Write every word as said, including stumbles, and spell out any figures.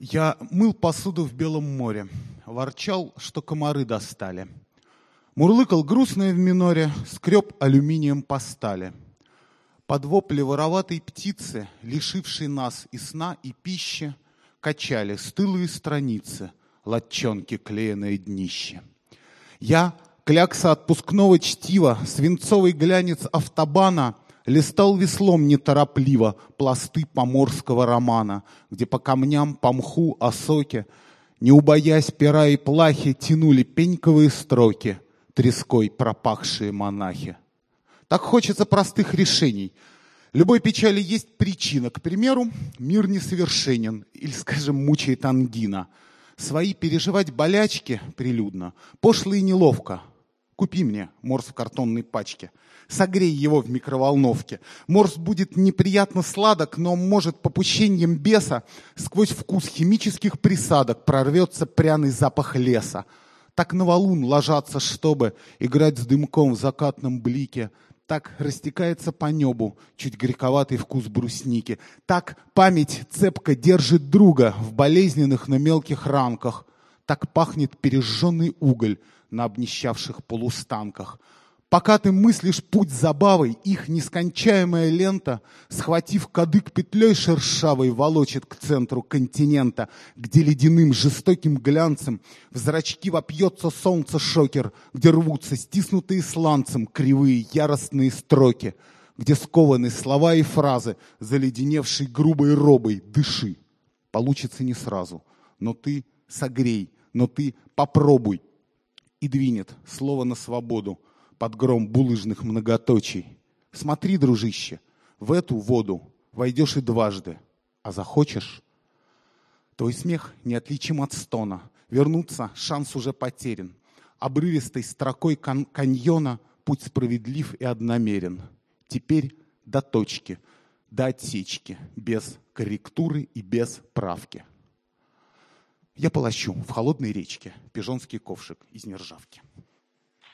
Я мыл посуду в Белом море, ворчал, что комары достали. Мурлыкал грустное в миноре, скреб алюминием по стали. Под вопли вороватой птицы, лишившей нас и сна, и пищи, качали стылые страницы, латчонки клееное днище. Я, клякса отпускного чтива, свинцовый глянец автобана, листал веслом неторопливо пласты поморского романа, где по камням, по мху, осоке, не убоясь пера и плахи, тянули пеньковые строки, треской пропахшие монахи. Так хочется простых решений. Любой печали есть причина. К примеру, мир несовершенен, или, скажем, мучает ангина. Свои переживать болячки прилюдно, пошло и неловко. Купи мне морс в картонной пачке. Согрей его в микроволновке. Морс будет неприятно сладок, но, может, попущением беса сквозь вкус химических присадок прорвется пряный запах леса. Так на валун ложатся, чтобы играть с дымком в закатном блике. Так растекается по небу чуть горьковатый вкус брусники. Так память цепко держит друга в болезненных, но мелких ранках. Так пахнет пережженный уголь на обнищавших полустанках. Пока ты мыслишь путь забавой, их нескончаемая лента, схватив кадык петлей шершавой, волочит к центру континента, где ледяным жестоким глянцем в зрачки вопьется солнце-шокер, где рвутся стиснутые сланцем кривые яростные строки, где скованы слова и фразы, заледеневшей грубой робой «дыши». Получится не сразу, но ты согрей, но ты попробуй. И двинет слово на свободу под гром булыжных многоточий. Смотри, дружище, в эту воду войдешь и дважды, а захочешь. Твой смех неотличим от стона. Вернуться шанс уже потерян. Обрывистой строкой кан- каньона путь справедлив и одномерен. Теперь до точки, до отсечки, без корректуры и без правки. Я полощу в холодной речке пижонский ковшик из нержавки.